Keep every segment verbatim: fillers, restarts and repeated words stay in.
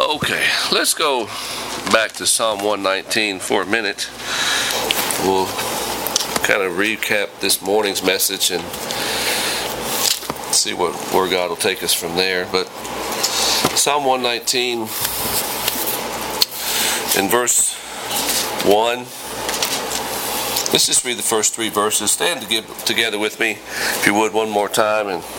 Okay, let's go back to Psalm one nineteen for a minute. We'll kind of recap this morning's message and see what where God will take us from there. But Psalm one nineteen in verse one. Let's just read the first three verses. Stand together with me, if you would, one more time. And,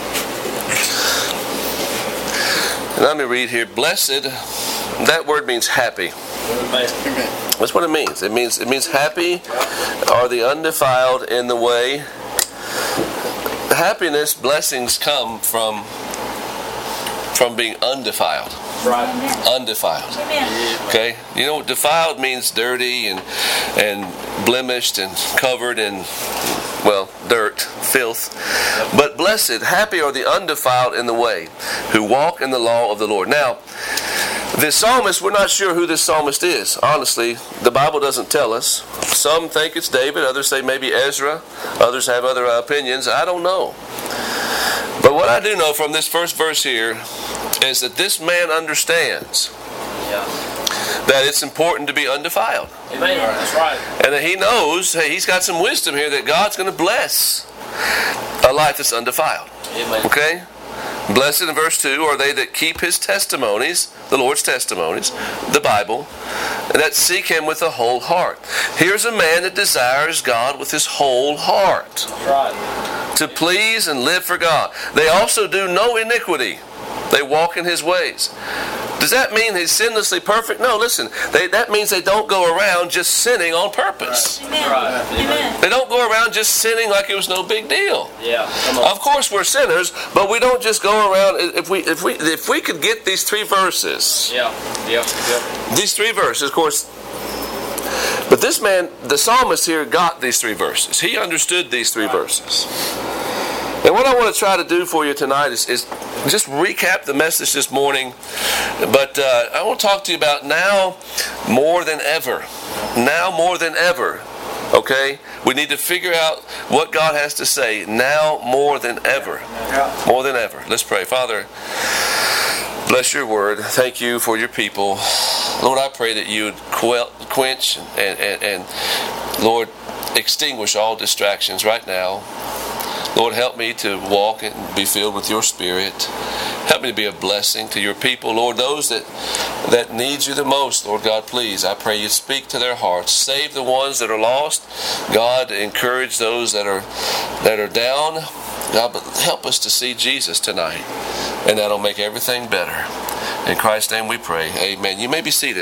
and let me read here. Blessed, that word means happy. That's what it means. It means it means happy are the undefiled in the way. Happiness, blessings come from from being undefiled. Right. Undefiled. Okay? You know, defiled means dirty and and blemished and covered in, well, dirt, filth. But blessed, happy are the undefiled in the way, who walk in the law of the Lord. Now, this psalmist, we're not sure who this psalmist is. Honestly, the Bible doesn't tell us. Some think it's David, others say maybe Ezra, others have other opinions. I don't know. But what I do know from this first verse here is that this man understands Yeah. that it's important to be undefiled. Amen. That's right. And that he knows, hey, he's got some wisdom here that God's going to bless a life that's undefiled. Amen. Okay? Blessed in verse two are they that keep his testimonies, the Lord's testimonies, the Bible, and that seek him with a whole heart. Here's a man that desires God with his whole heart. That's right. To please and live for God. They also do no iniquity. They walk in his ways. Does that mean he's sinlessly perfect? No, listen. They, that means they don't go around just sinning on purpose. Right. Amen. Right. Amen. They don't go around just sinning like it was no big deal. Yeah. Come on. Of course we're sinners, but we don't just go around. If we if we if we could get these three verses. Yeah. Yeah. Yeah. These three verses, of course. But this man, the psalmist here, got these three verses. He understood these three verses. And what I want to try to do for you tonight is, is just recap the message this morning. But uh, I want to talk to you about now more than ever. Now more than ever. Okay? We need to figure out what God has to say now more than ever. More than ever. Let's pray. Father, bless your word. Thank you for your people. Lord, I pray that you would quench and, and, and Lord, extinguish all distractions right now. Lord, help me to walk and be filled with your Spirit. Help me to be a blessing to your people. Lord, those that that need you the most, Lord God, please, I pray you speak to their hearts. Save the ones that are lost. God, encourage those that are that are down. God, but help us to see Jesus tonight. And that'll make everything better. In Christ's name we pray. Amen. You may be seated.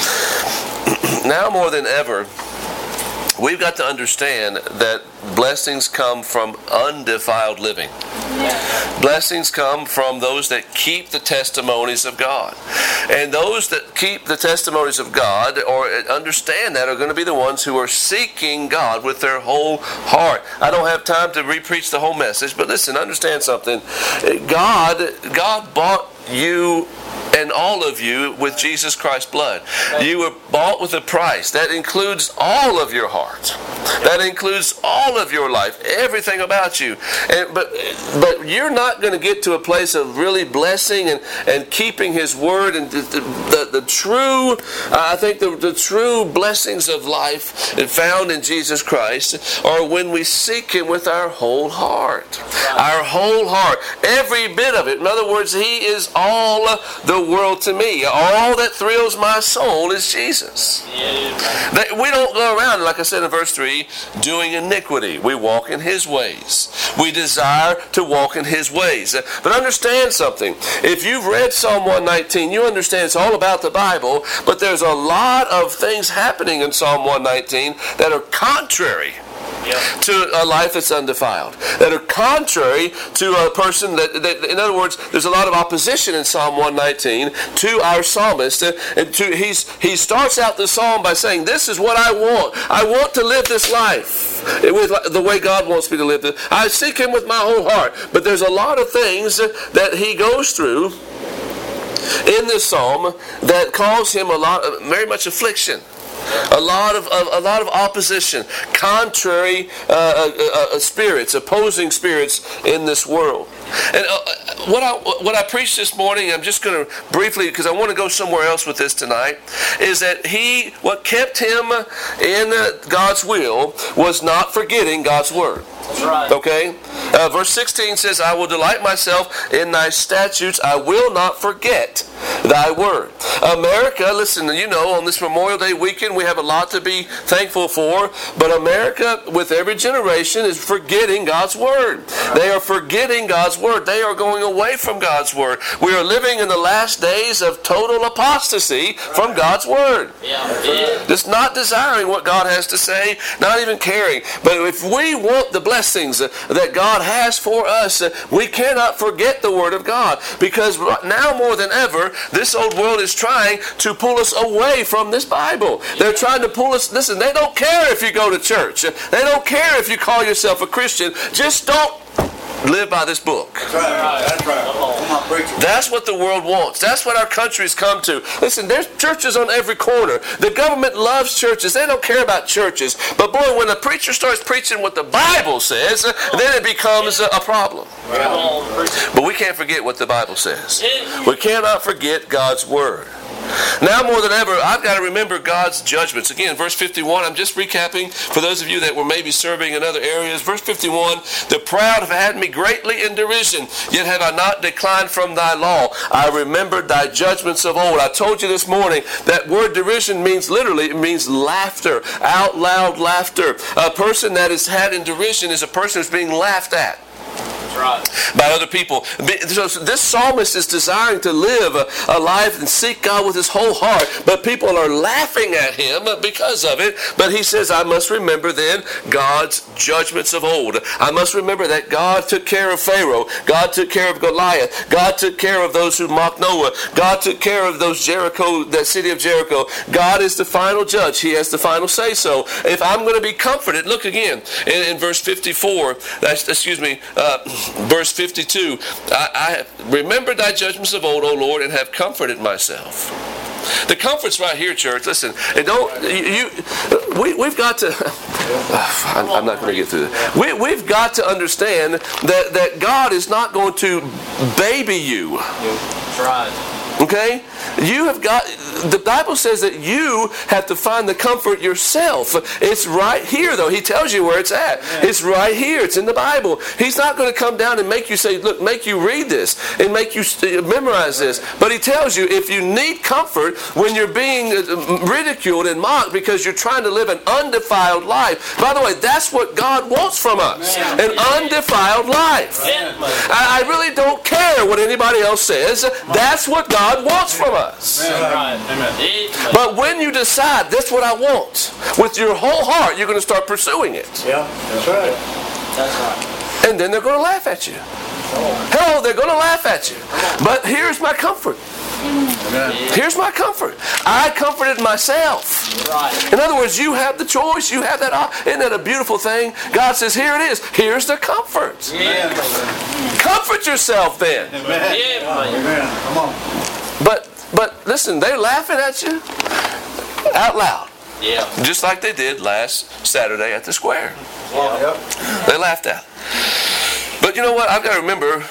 Now more than ever, we've got to understand that blessings come from undefiled living. Blessings come from those that keep the testimonies of God. And those that keep the testimonies of God or understand that are going to be the ones who are seeking God with their whole heart. I don't have time to re-preach the whole message, but listen, understand something. God, God bought you and all of you with Jesus Christ's blood. You were bought with a price. That includes all of your heart. That includes all of your life, everything about you. And, but but you're not going to get to a place of really blessing and, and keeping His word and the, the, the true, uh, I think the, the true blessings of life found in Jesus Christ are when we seek Him with our whole heart. Our whole heart. Every bit of it. In other words, He is all the world to me. All that thrills my soul is Jesus. That we don't go around, like I said in verse three, doing iniquity. We walk in His ways. We desire to walk in His ways. But understand something. If you've read Psalm one nineteen, you understand it's all about the Bible, but there's a lot of things happening in Psalm one nineteen that are contrary to a life that's undefiled, that are contrary to a person that, that, in other words, there's a lot of opposition in Psalm one nineteen to our psalmist. And to, he's, he starts out the psalm by saying, this is what I want. I want to live this life with the way God wants me to live this. I seek Him with my whole heart. But there's a lot of things that he goes through in this psalm that cause him a lot, very much affliction. A lot of, of a lot of opposition, contrary uh, uh, uh, spirits, opposing spirits in this world. And uh, what I what I preached this morning, I'm just going to briefly, because I want to go somewhere else with this tonight, is that he, what kept him in uh, God's will was not forgetting God's word. That's right. Okay? Uh, verse sixteen says, I will delight myself in thy statutes. I will not forget thy word. America, listen, you know, on this Memorial Day weekend, we have a lot to be thankful for. But America, with every generation, is forgetting God's word. They are forgetting God's word. They are going away from God's word. We are living in the last days of total apostasy from God's word. Yeah. Yeah. Just not desiring what God has to say, not even caring. But if we want the blessings that God has for us, we cannot forget the word of God, because now more than ever, this old world is trying to pull us away from this Bible. They're trying to pull us, listen, they don't care if you go to church. They don't care if you call yourself a Christian. Just don't live by this book. That's right. That's right. Come on, preacher. That's what the world wants. That's what our country's come to. Listen, there's churches on every corner. The government loves churches. They don't care about churches. But boy, when a preacher starts preaching what the Bible says, then it becomes a problem. But we can't forget what the Bible says. We cannot forget God's word. Now more than ever, I've got to remember God's judgments. Again, verse fifty-one, I'm just recapping for those of you that were maybe serving in other areas. Verse fifty-one, the proud have had me greatly in derision, yet have I not declined from thy law. I remembered thy judgments of old. I told you this morning that word derision means literally, it means laughter, out loud laughter. A person that is had in derision is a person who's being laughed at. Right. By other people. So this psalmist is desiring to live a, a life and seek God with his whole heart, but people are laughing at him because of it. But he says, I must remember then God's judgments of old. I must remember that God took care of Pharaoh. God took care of Goliath. God took care of those who mocked Noah. God took care of those Jericho, that city of Jericho. God is the final judge. He has the final say so. If I'm going to be comforted, look again in, in verse fifty-four, that's, excuse me, uh, verse fifty-two, I, I remembered thy judgments of old, O Lord, and have comforted myself. The comfort's right here, church. Listen, and don't you? you we we've got to. I'm, I'm not going to get through this. We we've got to understand that that God is not going to baby you. That's right. Okay? You have got, the Bible says that you have to find the comfort yourself. It's right here, though. He tells you where it's at. It's right here. It's in the Bible. He's not going to come down and make you say, look, make you read this and make you memorize this. But he tells you if you need comfort when you're being ridiculed and mocked because you're trying to live an undefiled life. By the way, that's what God wants from us. An undefiled life. I, I really don't care what anybody else says. That's what God wants from us. Amen. But when you decide, that's what I want, with your whole heart, you're going to start pursuing it. Yeah, that's right. That's right. And then they're going to laugh at you. Hell, they're going to laugh at you. But here's my comfort. Here's my comfort. I comforted myself. Right. In other words, you have the choice. You have that. Op- Isn't that a beautiful thing? God says, here it is. Here's the comfort. Yeah. Comfort yourself then. Amen. Yeah. Amen. Come on. But but listen, they're laughing at you out loud. Yeah. Just like they did last Saturday at the square. Yep. They laughed at. But you know what? I've got to remember,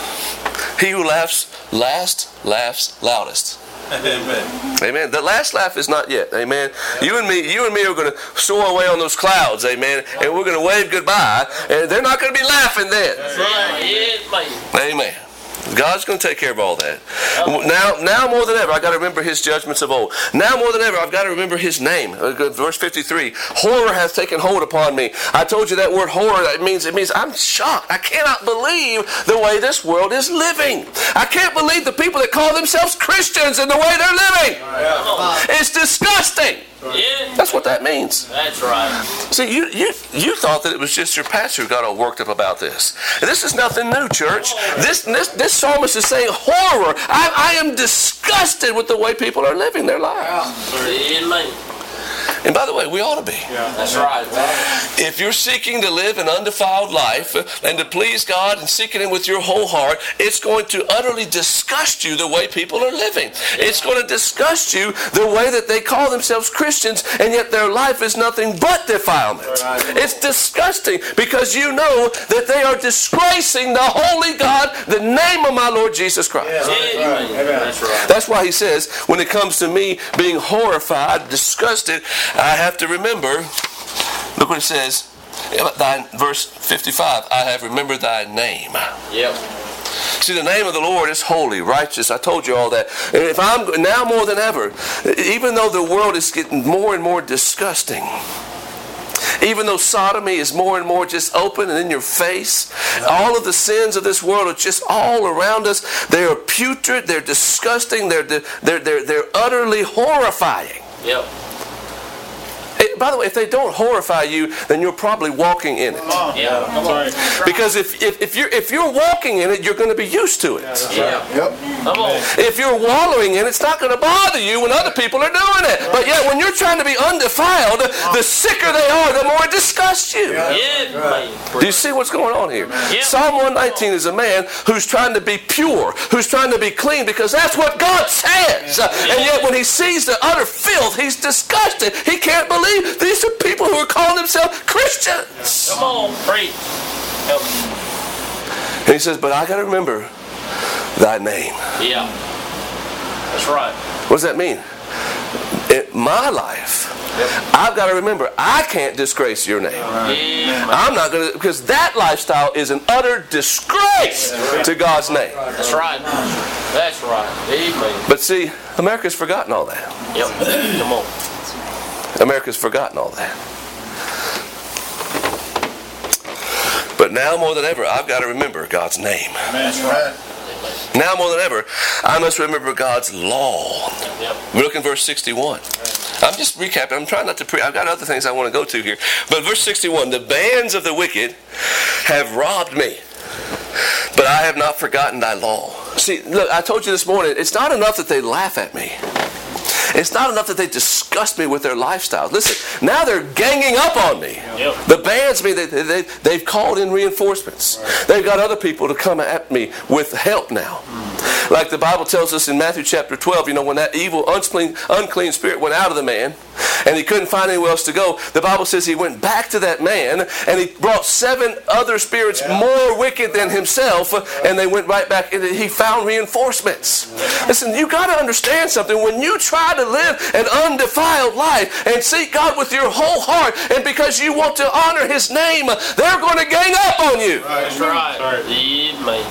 he who laughs last laughs loudest. Amen. Amen. The last laugh is not yet. Amen. You and me, you and me are going to soar away on those clouds. Amen. And we're going to wave goodbye. And they're not going to be laughing then. That's right. Yeah, man. Amen. God's going to take care of all that. Now, now more than ever, I've got to remember his judgments of old. Now more than ever, I've got to remember his name. Verse fifty-three, horror hath taken hold upon me. I told you that word horror, it means, it means I'm shocked. I cannot believe the way this world is living. I can't believe the people that call themselves Christians and the way they're living. It's disgusting. Yeah. That's what that means. That's right. See, you, you you thought that it was just your pastor who got all worked up about this. And this is nothing new, church. This this this psalmist is saying horror. I, I am disgusted with the way people are living their lives. Amen. And by the way, we ought to be. That's right. If you're seeking to live an undefiled life and to please God and seeking Him with your whole heart, it's going to utterly disgust you the way people are living. It's going to disgust you the way that they call themselves Christians, and yet their life is nothing but defilement. It's disgusting because you know that they are disgracing the holy God, the name of my Lord Jesus Christ. That's right. That's why he says, when it comes to me being horrified, disgusted, I have to remember, look what it says, thy, verse fifty-five, I have remembered thy name. Yep. See, the name of the Lord is holy, righteous. I told you all that. And if I'm now more than ever, even though the world is getting more and more disgusting, even though sodomy is more and more just open and in your face, all of the sins of this world are just all around us. They are putrid. They're disgusting. They're they're they're they're utterly horrifying. Yep. By the way, if they don't horrify you, then you're probably walking in it. Yeah. Come on. Because if, if, if, you're, if you're walking in it, you're going to be used to it. Yeah. Yep. Come on. If you're wallowing in it, it's not going to bother you when other people are doing it. But yet, when you're trying to be undefiled, the sicker they are, the more it disgusts you. Yeah. Do you see what's going on here? Yeah. Psalm one nineteen is a man who's trying to be pure, who's trying to be clean, because that's what God says. And yet, when he sees the utter filth, he's disgusted. He can't believe these are people who are calling themselves Christians. Come on, preach. Help. And he says, but I got to remember thy name. Yeah. That's right. What does that mean? In my life, I've got to remember, I can't disgrace your name. Yeah. I'm not going to, because that lifestyle is an utter disgrace to God's name. That's right. That's right. Amen. But see, America's forgotten all that. Yep. Come on. America's forgotten all that. But now more than ever, I've got to remember God's name. That's right. Now more than ever, I must remember God's law. Yep. We look in verse sixty-one. I'm just recapping. I'm trying not to pre- I've got other things I want to go to here. But verse sixty-one, the bands of the wicked have robbed me, but I have not forgotten thy law. See, look, I told you this morning, it's not enough that they laugh at me. It's not enough that they disgust me with their lifestyles. Listen, now they're ganging up on me. Yep. The bands, me, they, they, they've called in reinforcements. Right. They've got other people to come at me with help now. Mm-hmm. Like the Bible tells us in Matthew chapter twelve, you know, when that evil, unclean, unclean spirit went out of the man and he couldn't find anywhere else to go, the Bible says he went back to that man and he brought seven other spirits yeah. more wicked than himself, and they went right back and he found reinforcements. Yeah. Listen, you got to understand something. When you try to live an undefiled life and seek God with your whole heart, and because you want to honor his name, they're going to gang up on you. That's right. Sorry.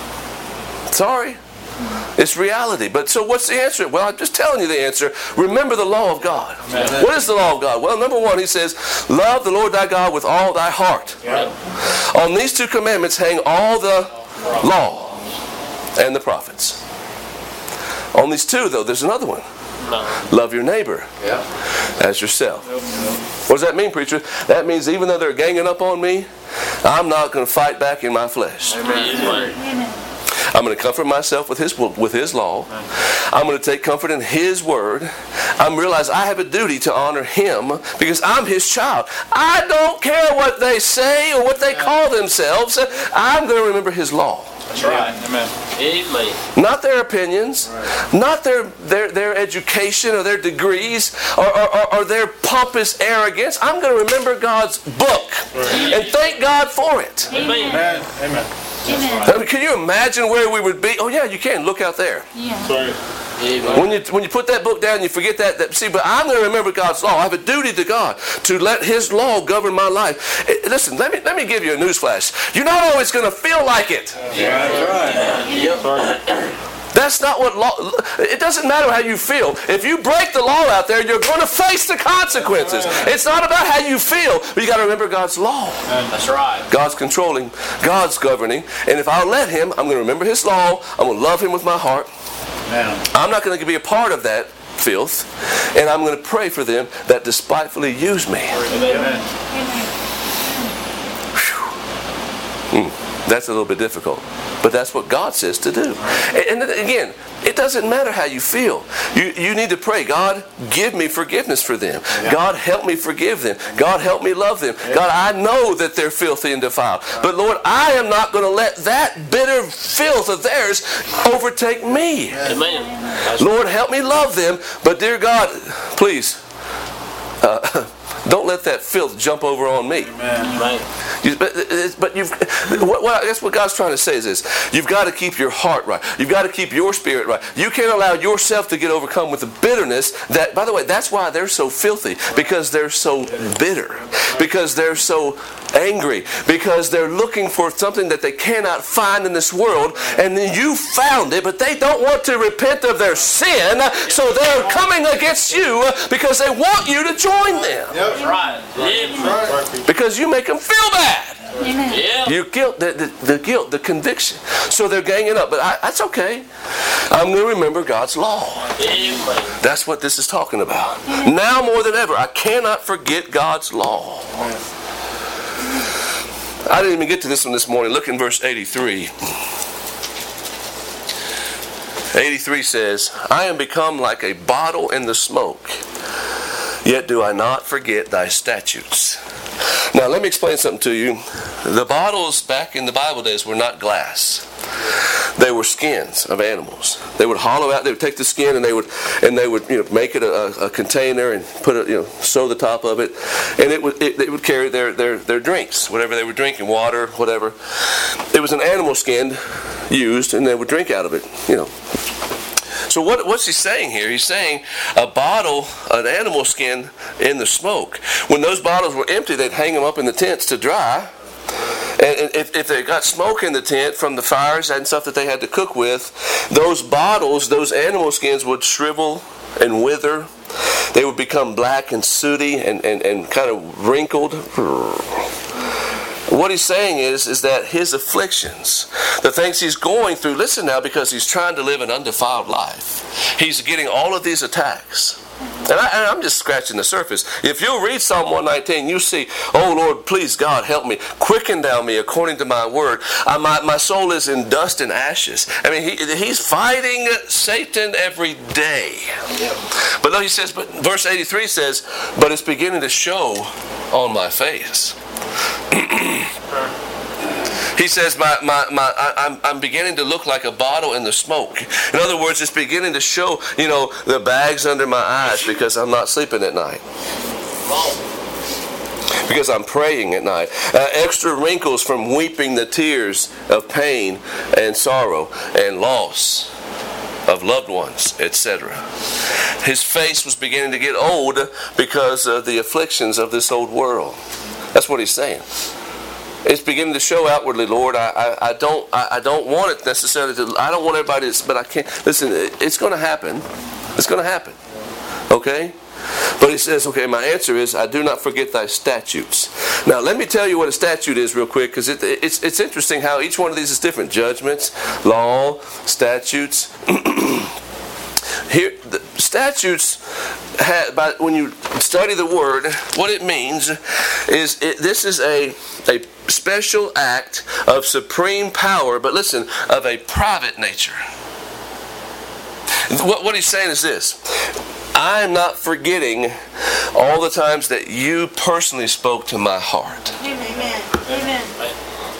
Sorry. It's reality. But so what's the answer? Well, I'm just telling you the answer. Remember the law of God. Amen. What is the law of God? Well, number one, he says, love the Lord thy God with all thy heart. Yeah. On these two commandments hang all the law and the prophets. On these two, though, there's another one. No. Love your neighbor yeah. as yourself. Yep. What does that mean, preacher? That means even though they're ganging up on me, I'm not going to fight back in my flesh. Amen. I'm going to comfort myself with his with his law. I'm going to take comfort in his word. I'm realize I have a duty to honor him because I'm his child. I don't care what they say or what they call themselves. I'm going to remember his law. That's right. Amen. Amen. Not their opinions, right. not their, their their education or their degrees or, or, or their pompous arrogance. I'm going to remember God's book right. and thank God for it. Amen. Amen. Amen. I mean, can you imagine where we would be? Oh yeah, you can. Look out there. Yeah. Sorry. When you when you put that book down, you forget that, that. See, but I'm going to remember God's law. I have a duty to God to let His law govern my life. It, listen, let me let me give you a newsflash. You're not always going to feel like it. Yeah, that's right. Yep. That's not what law. It doesn't matter how you feel. If you break the law out there, you're going to face the consequences. It's not about how you feel, but you got to remember God's law. That's right. God's controlling, God's governing, and if I'll let Him, I'm going to remember His law. I'm going to love Him with my heart. Amen. I'm not going to be a part of that filth, and I'm going to pray for them that despitefully use me. Amen. Mm, that's a little bit difficult, but But that's what God says to do. And, and again, it doesn't matter how you feel. You, you need to pray, God, give me forgiveness for them. Yeah. God, help me forgive them. God, help me love them. Yeah. God, I know that they're filthy and defiled. But Lord, I am not going to let that bitter filth of theirs overtake me. Amen. Lord, help me love them. But dear God, please, uh, don't let that filth jump over on me. Amen. You, but, but you've, what, what, I guess what God's trying to say is this. You've got to keep your heart right. You've got to keep your spirit right. You can't allow yourself to get overcome with the bitterness that, by the way, that's why they're so filthy. Because they're so bitter. Because they're so angry. Because they're looking for something that they cannot find in this world. And then you found it, but they don't want to repent of their sin. So they're coming against you because they want you to join them. That's right. Yeah. Because you make them feel bad. Amen. Yeah. You guilt, the, the, the guilt, the conviction. So they're ganging up. But I, that's okay. I'm going to remember God's law. Amen. That's what this is talking about. Now more than ever, I cannot forget God's law. I didn't even get to this one this morning. Look in verse eighty-three. eighty-three says, I am become like a bottle in the smoke, yet do I not forget thy statutes. Now let me explain something to you. The bottles back in the Bible days were not glass. They were skins of animals. They would hollow out. They would take the skin and they would and they would you know make it a, a container and put it you know sew the top of it, and it would it, it would carry their, their their drinks, whatever they were drinking, water, whatever. It was an animal skin used, and they would drink out of it. You know. So what, what's he saying here? He's saying a bottle, an animal skin in the smoke. When those bottles were empty, they'd hang them up in the tents to dry. And if, if they got smoke in the tent from the fires and stuff that they had to cook with, those bottles, those animal skins would shrivel and wither. They would become black and sooty and, and, and kind of wrinkled. What he's saying is, is that his afflictions, the things he's going through, listen now, because he's trying to live an undefiled life. He's getting all of these attacks. And, I, and I'm just scratching the surface. If you'll read Psalm one nineteen, you see, oh Lord, please God, help me. Quicken thou me according to my word. I, my, my soul is in dust and ashes. I mean, he, he's fighting Satan every day. But no, he says, but verse eighty-three says, but it's beginning to show on my face. He says, my, my, my, I, I'm, I'm beginning to look like a bottle in the smoke. In other words, it's beginning to show, you know, the bags under my eyes because I'm not sleeping at night. Because I'm praying at night. Uh, extra wrinkles from weeping the tears of pain and sorrow and loss of loved ones, et cetera. His face was beginning to get old because of the afflictions of this old world. That's what he's saying. It's beginning to show outwardly, Lord. I, I, I don't I, I don't want it necessarily to. I don't want everybody to, but I can't. Listen, it's going to happen. It's going to happen. Okay? But he says, okay, my answer is, I do not forget thy statutes. Now, let me tell you what a statute is real quick, because it, it's, it's interesting how each one of these is different. Judgments, law, statutes. Here, the statutes, have, by, when you study the word, what it means is it, this is a, a special act of supreme power, but listen, of a private nature. What, what he's saying is this. I'm not forgetting all the times that you personally spoke to my heart. Amen. Amen.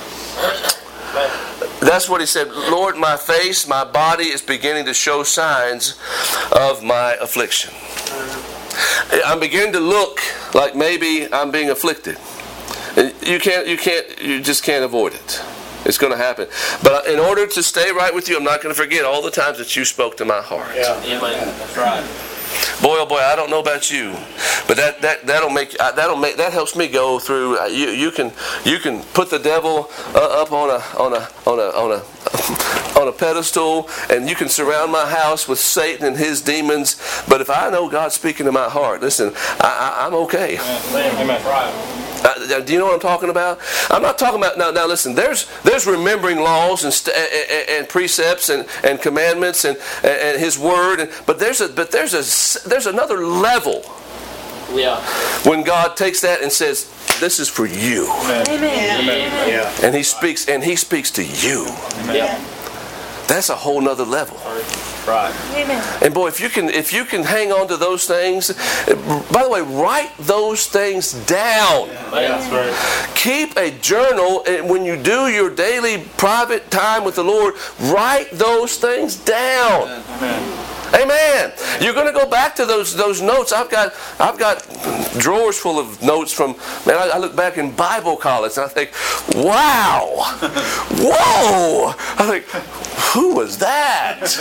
That's what he said. Lord, my face, my body is beginning to show signs of my affliction. I'm beginning to look like maybe I'm being afflicted. You can't, you can't, you just can't avoid it. It's going to happen. But in order to stay right with you, I'm not going to forget all the times that you spoke to my heart. Yeah, yeah, that's right. Boy, oh boy, I don't know about you, but that that that'll make that'll make that helps me go through. You you can you can put the devil uh, up on a on a on a on a on a pedestal, and you can surround my house with Satan and his demons. But if I know God's speaking to my heart, listen, I, I, I'm okay. Amen. Amen. Right. Uh, do you know what I'm talking about? I'm not talking about now. Now listen. There's there's remembering laws and st- and, and precepts and, and commandments and, and His word. And, but there's a but there's a there's another level. Yeah. When God takes that and says, this is for you. Amen. Yeah. And he speaks, and he speaks to you. Yep. That's a whole nother level. Right. Amen. And boy, if you can if you can hang on to those things, by the way, write those things down. That's right. Keep a journal, and when you do your daily private time with the Lord, write those things down. Amen. Amen. You're going to go back to those those notes. I've got I've got drawers full of notes from, man, I, I look back in Bible college and I think, wow, whoa. I think, who was that?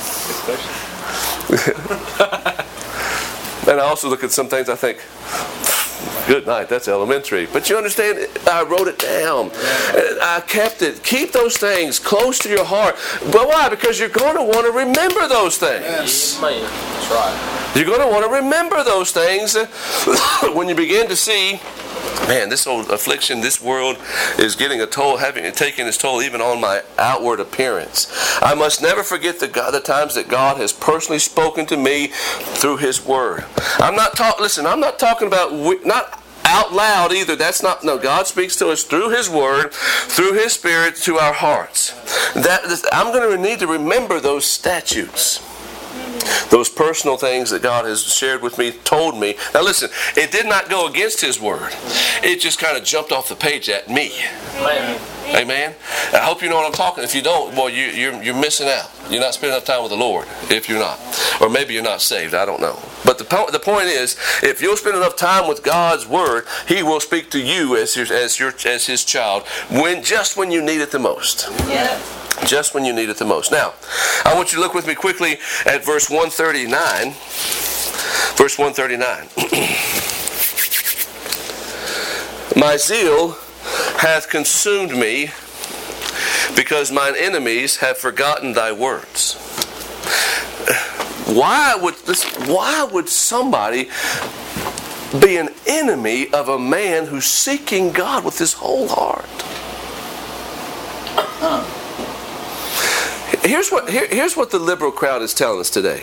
And I also look at some things I think, good night, that's elementary. But you understand, I wrote it down. I kept it. Keep those things close to your heart. But why? Because you're going to want to remember those things. Amen. That's right. You're going to want to remember those things when you begin to see, man, this old affliction, this world is getting a toll, having taking its toll even on my outward appearance. I must never forget the, God, the times that God has personally spoken to me through His Word. I'm not talking. Listen, I'm not talking about not out loud either. That's not. No, God speaks to us through His Word, through His Spirit, to our hearts. That I'm going to need to remember those statutes. Those personal things that God has shared with me, told me. Now listen, it did not go against His Word. It just kind of jumped off the page at me. Amen. Amen? I hope you know what I'm talking. If you don't, well, you, you're, you're missing out. You're not spending enough time with the Lord, if you're not. Or maybe you're not saved. I don't know. But the, po- the point is, if you'll spend enough time with God's Word, He will speak to you as your, as your, as His child, when just when you need it the most. Yeah. Just when you need it the most. Now, I want you to look with me quickly at verse one thirty-nine. Verse one thirty-nine. My zeal hath consumed me, because mine enemies have forgotten thy words. Why would this, why would somebody be an enemy of a man who's seeking God with his whole heart? Here's what here, here's what the liberal crowd is telling us today.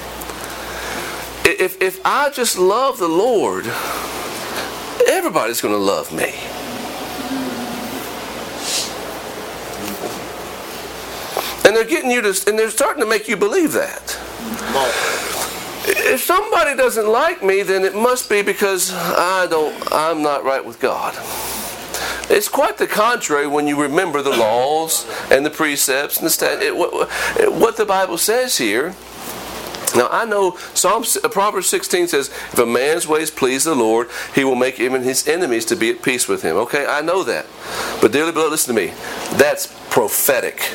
If if I just love the Lord, everybody's going to love me. And they're getting you to, and they're starting to make you believe that. If somebody doesn't like me, then it must be because I don't. I'm not right with God. It's quite the contrary when you remember the laws and the precepts and the stat- it, what, what the Bible says here. Now I know Psalm Proverbs sixteen says, "If a man's ways please the Lord, He will make even his enemies to be at peace with him." Okay, I know that, but dearly beloved, listen to me. That's prophetic.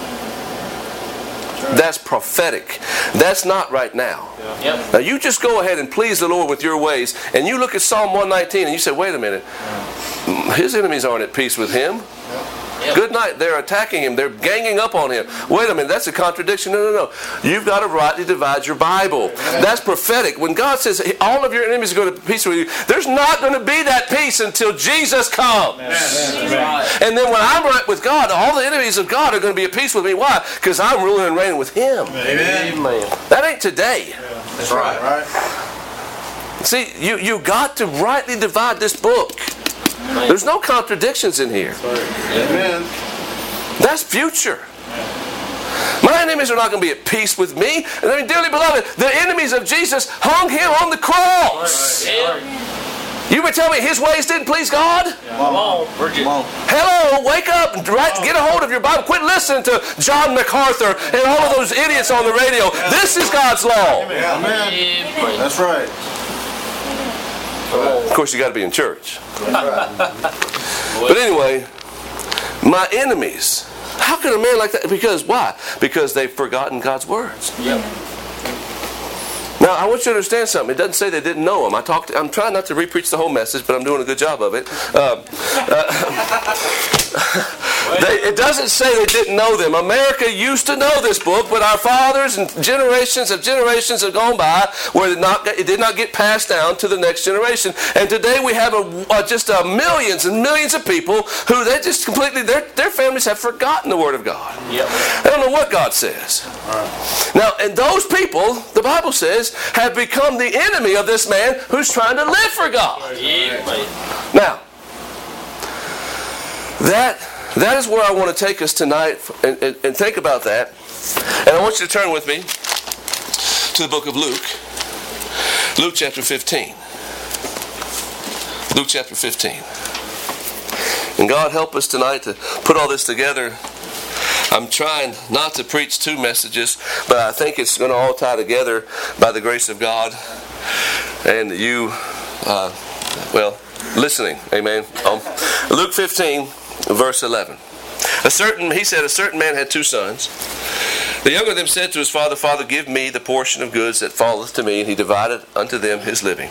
That's prophetic. That's not right now. Yep. Now you just go ahead and please the Lord with your ways, and you look at Psalm one nineteen and you say, "Wait a minute, his enemies aren't at peace with him. Yep. Good night, they're attacking him, they're ganging up on him. Wait a minute, that's a contradiction." No, no, no. You've got to rightly divide your Bible. That's prophetic. When God says all of your enemies are going to be peace with you, there's not going to be that peace until Jesus comes. Right. And then when I'm right with God, all the enemies of God are going to be at peace with me. Why? Because I'm ruling and reigning with Him. Amen. Amen. That ain't today. That's right. Right. See, you you got to rightly divide this book. There's no contradictions in here. Amen. That's future. My enemies are not going to be at peace with me. And I mean, dearly beloved, the enemies of Jesus hung Him on the cross. Yep. You would tell me His ways didn't please God? Come on, Bridget. Come on. Hello, wake up, right, get a hold of your Bible. Quit listening to John MacArthur and all of those idiots on the radio. This is God's law. Amen. Amen. That's right. Of course, you got to be in church. That's right. But anyway, my enemies. How can a man like that? Because why? Because they've forgotten God's words. Yep. Now, I want you to understand something. It doesn't say they didn't know Him. I talked. I'm trying not to re-preach the whole message, but I'm doing a good job of it. Um, uh, They, it doesn't say they didn't know them. America used to know this book, but our fathers and generations of generations have gone by where it, not, it did not get passed down to the next generation. And today we have a, a, just a millions and millions of people who they just completely, their, their families have forgotten the Word of God. Yep. They don't know what God says. Right. Now, and those people, the Bible says, have become the enemy of this man who's trying to live for God. Yep. Now, that that is where I want to take us tonight, and, and, and think about that. And I want you to turn with me to the book of Luke. Luke chapter fifteen. Luke chapter fifteen. And God help us tonight to put all this together. I'm trying not to preach two messages, but I think it's going to all tie together by the grace of God. And you, uh, well, listening. Amen. Um, Luke fifteen. Verse eleven. A certain, he said, a certain man had two sons. The younger of them said to his father, Father, give me the portion of goods that falleth to me. And he divided unto them his living.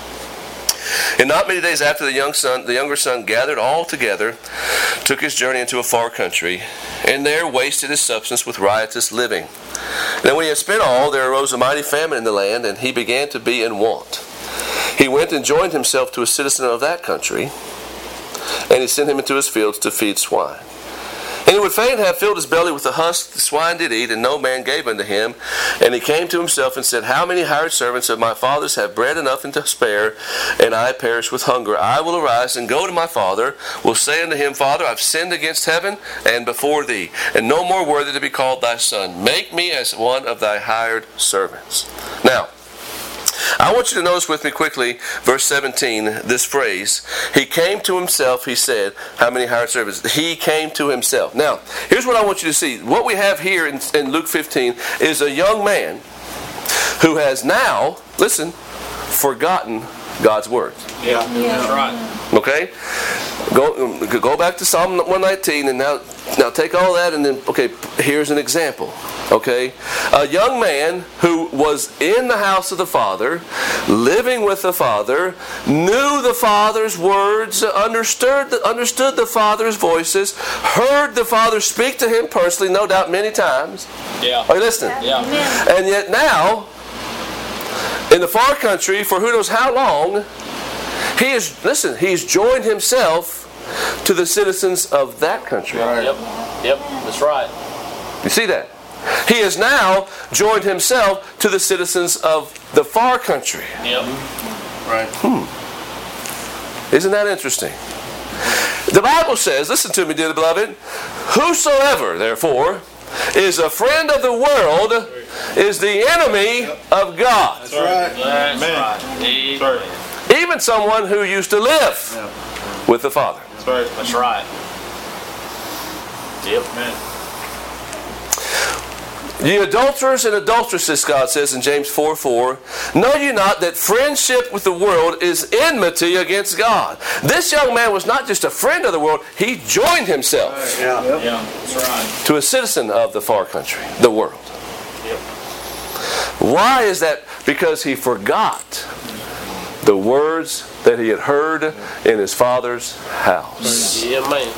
And not many days after, the young son, the younger son gathered all together, took his journey into a far country, and there wasted his substance with riotous living. Then when he had spent all, there arose a mighty famine in the land, and he began to be in want. He went and joined himself to a citizen of that country, and he sent him into his fields to feed swine. And he would fain have filled his belly with the husk the swine did eat, and no man gave unto him. And he came to himself and said, How many hired servants of my father's have bread enough and to spare, and I perish with hunger? I will arise and go to my father, will say unto him, Father, I've sinned against heaven and before thee, and no more worthy to be called thy son. Make me as one of thy hired servants. Now, I want you to notice with me quickly, verse seventeen, this phrase. He came to himself, he said, how many hired servants? He came to himself. Now, here's what I want you to see. What we have here in, in Luke fifteen is a young man who has now, listen, forgotten God's word. Yeah, that's right. Okay? Go go back to Psalm one nineteen and now now take all that and then, okay, here's an example. Okay? A young man who was in the house of the Father, living with the Father, knew the Father's words, understood the, understood the Father's voices, heard the Father speak to him personally, no doubt many times. Yeah. Are you listening? Yeah. And yet now, in the far country, for who knows how long, he is, listen, he's joined himself to the citizens of that country. Right. Yep. Yep. That's right. You see that? He has now joined himself to the citizens of the far country. Yep. Right. Hmm. Isn't that interesting? The Bible says, listen to me, dear beloved, whosoever, therefore, is a friend of the world is the enemy of God. That's right. That's Amen. right. That's right. Even someone who used to live Yeah. with the Father. That's right. That's right. Yep. Man. Ye adulterers and adulteresses, God says in James four four, know ye not that friendship with the world is enmity against God? This young man was not just a friend of the world, he joined himself Right. Yeah. Yeah. That's right. to a citizen of the far country, the world. Yep. Why is that? Because he forgot the words that he had heard in his father's house. Yeah, man.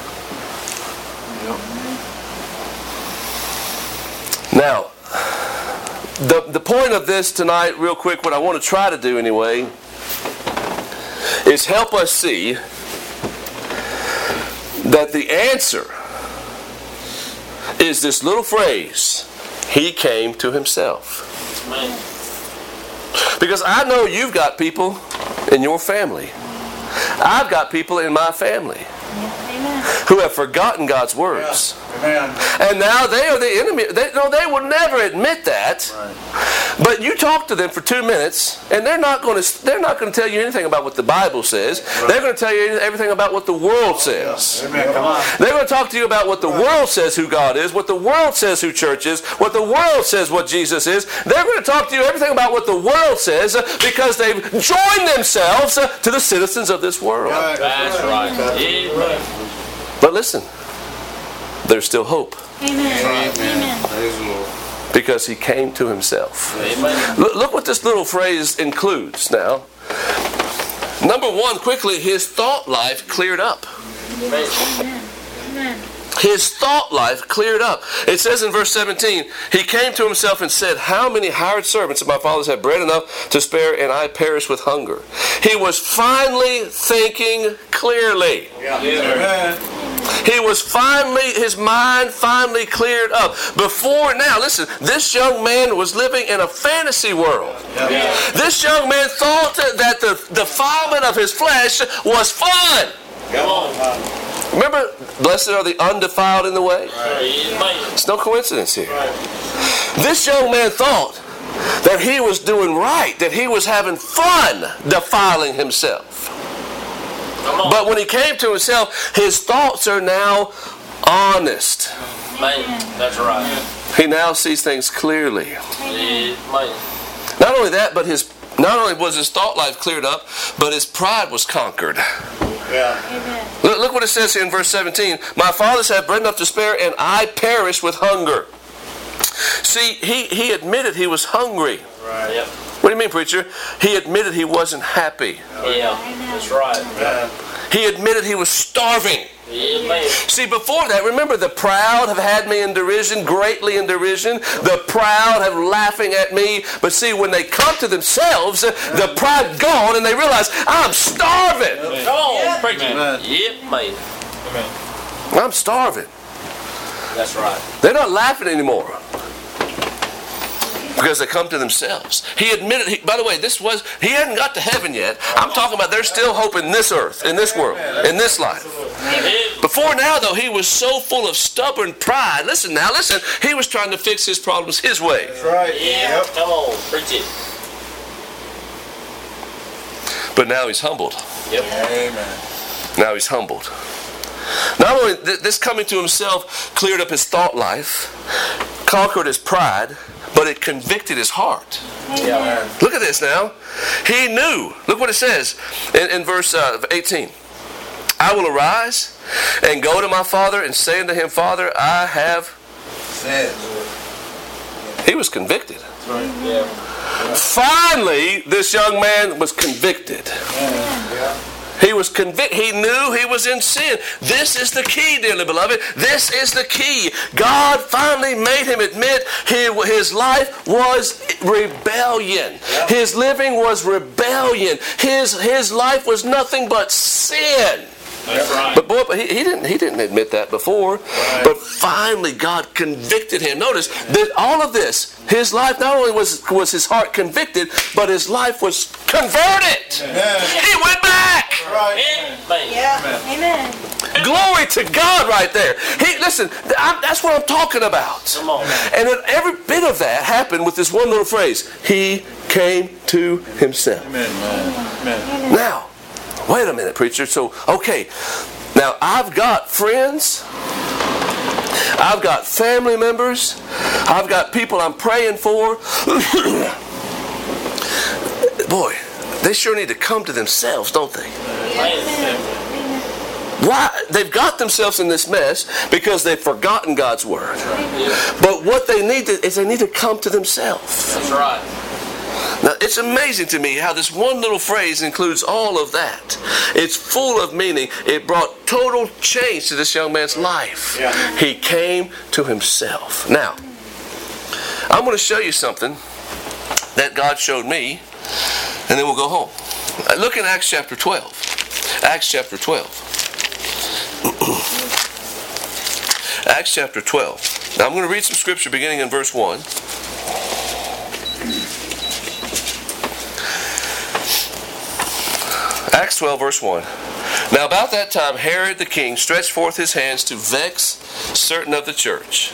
Now, the, the point of this tonight, real quick, what I want to try to do anyway, is help us see that the answer is this little phrase, he came to himself. Man. Because I know you've got people in your family. I've got people in my family Amen. who have forgotten God's words. Amen. And now they are the enemy. They, no, they will never admit that. Right. But you talk to them for two minutes, and they're not going to. They're not going to tell you anything about what the Bible says. Right. They're going to tell you everything about what the world says. Amen. Come on. They're going to talk to you about what the world says who God is, what the world says who church is, what the world says what Jesus is. They're going to talk to you everything about what the world says uh, because they've joined themselves uh, to the citizens of this world. Right. That's right. That's Yeah. right. But listen, there's still hope Amen. Amen. Praise the Lord. because he came to himself. Amen. Look, look what this little phrase includes now. Number one, quickly, his thought life cleared up. Man. Amen. Amen. his thought life cleared up. It says in verse seventeen, he came to himself and said, how many hired servants of my father's have bread enough to spare, and I perish with hunger? He was finally thinking clearly. Yeah. Yeah. He was finally, his mind finally cleared up. Before now, listen, this young man was living in a fantasy world. Yeah. This young man thought that the defilement of his flesh was fun. Come on. Remember, blessed are the undefiled in the way? Right. It's no coincidence here. This young man thought that he was doing right, that he was having fun defiling himself. But when he came to himself, his thoughts are now honest. Man, that's right. He now sees things clearly. Yeah, man. Not only that, but his not only was his thought life cleared up, but his pride was conquered. Yeah. Look, look what it says here in verse seventeen. My fathers have bread enough to spare, and I perish with hunger. See, he, he admitted he was hungry. Right. Yep. What do you mean, preacher? He admitted he wasn't happy. Yeah, that's right. Yeah. He admitted he was starving. Yeah, man. See, before that, remember, the proud have had me in derision, greatly in derision. The proud have laughing at me. But see, when they come to themselves, the pride gone, and they realize, I'm starving. Come on, preach it. Amen. Yep, man. I'm starving. That's right. They're not laughing anymore. Because they come to themselves. He admitted, he, by the way, this was, he hadn't got to heaven yet. I'm talking about there's still hope in this earth, in this world, in this life. Before now, though, he was so full of stubborn pride. Listen now, listen. He was trying to fix his problems his way. That's right. Yeah, Yep. come on, preach it. But now he's humbled. Yep. Amen. Now he's humbled. Not only th- this coming to himself cleared up his thought life, conquered his pride, but it convicted his heart. Yeah. Look at this now. He knew. Look what it says in, in verse uh, eighteen. I will arise and go to my father and say unto him, Father, I have... Said. He was convicted. That's right. Yeah. Finally, this young man was convicted. Yeah. He was convicted. He knew he was in sin. This is the key, dearly beloved. This is the key. God finally made him admit he, his life was rebellion. His living was rebellion. His, his life was nothing but sin. That's right. But boy, but he, he didn't he didn't admit that before. But finally God convicted him. Notice that all of this, his life, not only was, was his heart convicted, but his life was converted. Amen. He went back. Right. Man. Yeah. Amen. Glory to God right there. He listen, I, that's what I'm talking about. Come on. And then every bit of that happened with this one little phrase. He came to himself. Amen. Amen. Now, wait a minute, preacher. So, okay. Now, I've got friends. I've got family members. I've got people I'm praying for. Boy, they sure need to come to themselves, don't they? Why? They've got themselves in this mess because they've forgotten God's word. But what they need to, is they need to come to themselves. That's right. Now, it's amazing to me how this one little phrase includes all of that. It's full of meaning. It brought total change to this young man's life. Yeah. He came to himself. Now, I'm going to show you something that God showed me, and then we'll go home. Look in Acts chapter twelve. Acts chapter twelve. Acts chapter twelve. Now, I'm going to read some scripture beginning in verse one. Acts twelve, verse one. Now about that time Herod the king stretched forth his hands to vex certain of the church.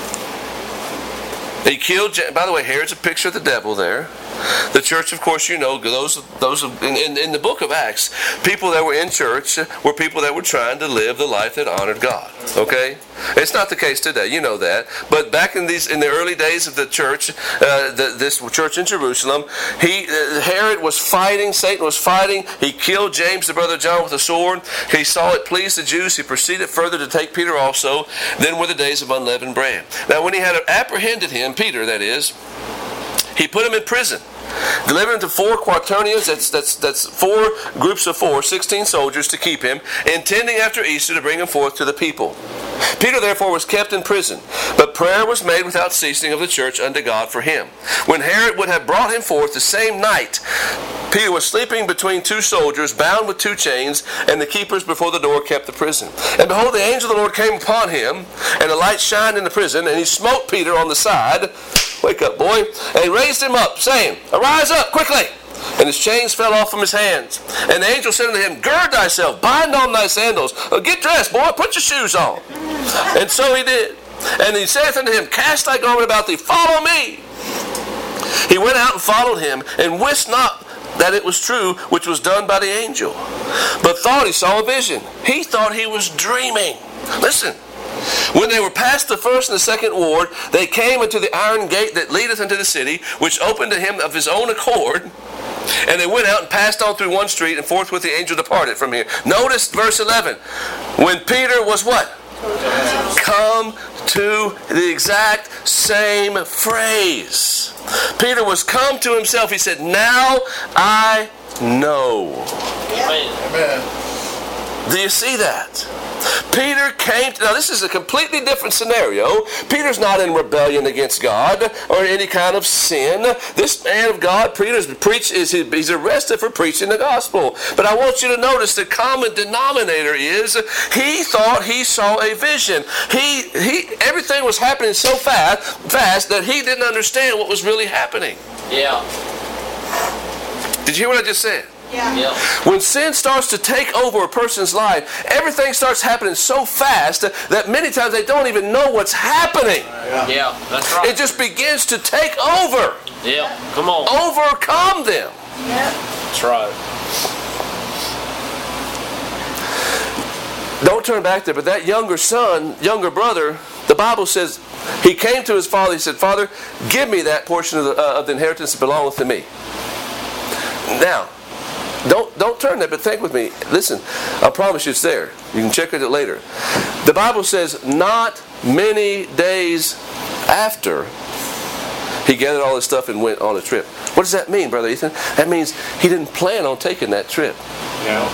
He killed, by the way, Herod's a picture of the devil there. The church, of course, you know, those those in, in, in the book of Acts, people that were in church were people that were trying to live the life that honored God. Okay? It's not the case today, you know that. But back in these in the early days of the church, uh, the, this church in Jerusalem, he uh, Herod was fighting, Satan was fighting. He killed James, the brother of John, with a sword. He saw it pleased the Jews. He proceeded further to take Peter also. Then were the days of unleavened bread. Now when he had apprehended him, Peter that is, he put him in prison, delivered him to four quaternions, that's, that's, that's four groups of four, sixteen soldiers to keep him, intending after Easter to bring him forth to the people. Peter therefore was kept in prison, but prayer was made without ceasing of the church unto God for him. When Herod would have brought him forth the same night, Peter was sleeping between two soldiers, bound with two chains, and the keepers before the door kept the prison. And behold, the angel of the Lord came upon him, and a light shined in the prison, and he smote Peter on the side. Wake up, boy. And he raised him up, saying, Arise up quickly. And his chains fell off from his hands. And the angel said unto him, Gird thyself, bind on thy sandals. Oh, get dressed, boy, put your shoes on. And so he did. And he saith unto him, Cast thy garment about thee, follow me. He went out and followed him, and wist not that it was true which was done by the angel, but thought he saw a vision. He thought he was dreaming. Listen. When they were past the first and the second ward, they came unto the iron gate that leadeth into the city, which opened to him of his own accord. And they went out and passed on through one street, and forthwith the angel departed from here. Notice verse eleven. When Peter was what? Come to the exact same phrase. Peter was come to himself. He said, Now I know. Amen. Do you see that? Peter came to, now this is a completely different scenario. Peter's not in rebellion against God or any kind of sin. This man of God, Peter's preach, is he's arrested for preaching the gospel. But I want you to notice the common denominator is he thought he saw a vision. He he everything was happening so fast fast that he didn't understand what was really happening. Yeah. Did you hear what I just said? Yeah. Yeah. When sin starts to take over a person's life, everything starts happening so fast that many times they don't even know what's happening. Yeah, that's right. It just begins to take over, Yeah, come on. overcome them. Yep. That's right. Don't turn back there, but that younger son, younger brother, the Bible says he came to his father. He said, Father, give me that portion of the, uh, of the inheritance that belongeth to me. Now, Don't don't turn there, but think with me. Listen, I promise you it's there. You can check it later. The Bible says, not many days after he gathered all his stuff and went on a trip. What does that mean, Brother Ethan? That means he didn't plan on taking that trip. Yeah.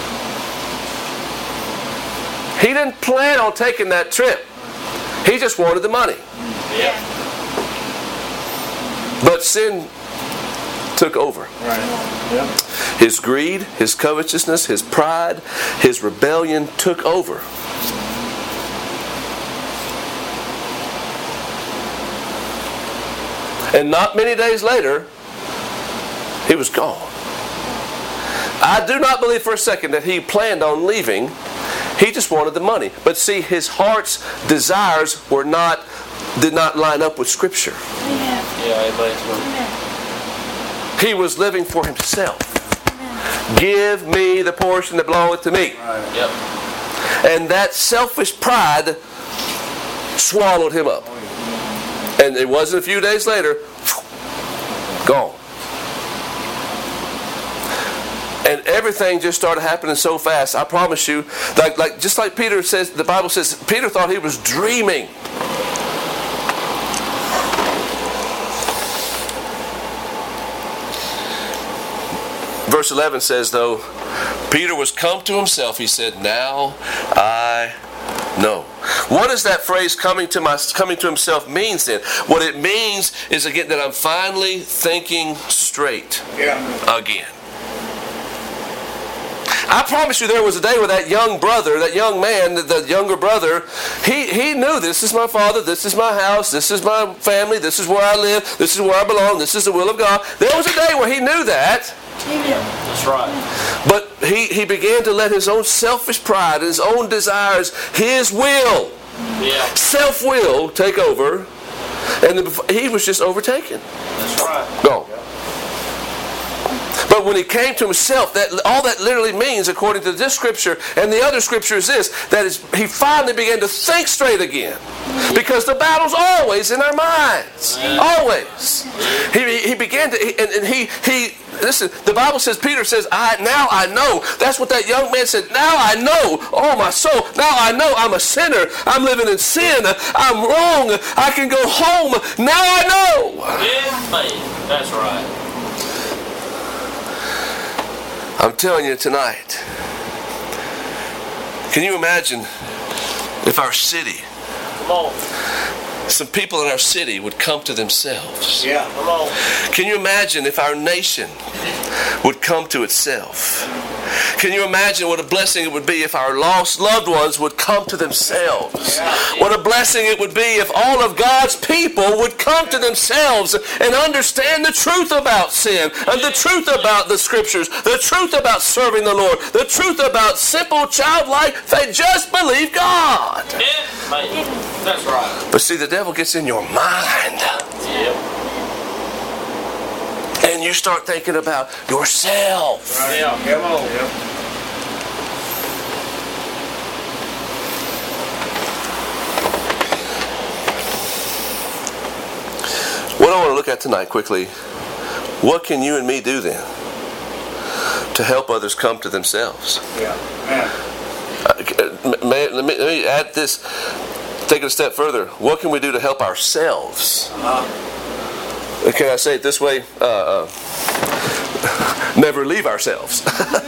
He didn't plan on taking that trip. He just wanted the money. Yeah. But sin took over. Right. Yeah. His greed, his covetousness, his pride, his rebellion took over. And not many days later, he was gone. I do not believe for a second that he planned on leaving. He just wanted the money. But see, his heart's desires were not, did not line up with Scripture. Amen. Yeah, everybody's going. Amen. He was living for himself. Give me the portion that belongeth to me. Right. Yep. And that selfish pride swallowed him up. And it wasn't a few days later, gone. And everything just started happening so fast. I promise you, like, like just like Peter says, the Bible says, Peter thought he was dreaming. Verse eleven says, though, Peter was come to himself, he said, Now I know. What does that phrase coming to my coming to himself means then? What it means is, again, that I'm finally thinking straight Yeah. again. I promise you there was a day where that young brother, that young man, the, the younger brother, he, he knew this is my father, this is my house, this is my family, this is where I live, this is where I belong, this is the will of God. There was a day where he knew that. Amen. That's right. But he, he began to let his own selfish pride, his own desires, his will, Yeah. self-will take over, and the, he was just overtaken. That's right. Gone. But when he came to himself, that all that literally means, according to this scripture and the other scripture, is this: that is, he finally began to think straight again, because the battle's always in our minds, always. He he began to, and, and he he listen. The Bible says, Peter says, "I now I know." That's what that young man said. Now I know. Oh my soul! Now I know I'm a sinner. I'm living in sin. I'm wrong. I can go home. Now I know. Yeah, man. That's right. I'm telling you tonight, can you imagine if our city Come on. some people in our city would come to themselves. Yeah. Come on. Can you imagine if our nation would come to itself? Can you imagine what a blessing it would be if our lost loved ones would come to themselves? What a blessing it would be if all of God's people would come to themselves and understand the truth about sin, and the truth about the Scriptures, the truth about serving the Lord, the truth about simple childlike faith. Just believe God. Yeah, man. That's right. But see, the devil gets in your mind. Yep. And you start thinking about yourself. Yeah. Come on. Yep. What I want to look at tonight quickly, what can you and me do then to help others come to themselves? Yeah. Man. Uh, may, let, me, let me add this, take it a step further. What can we do to help ourselves? Uh-huh. Can I say it this way? Uh, uh, never leave ourselves.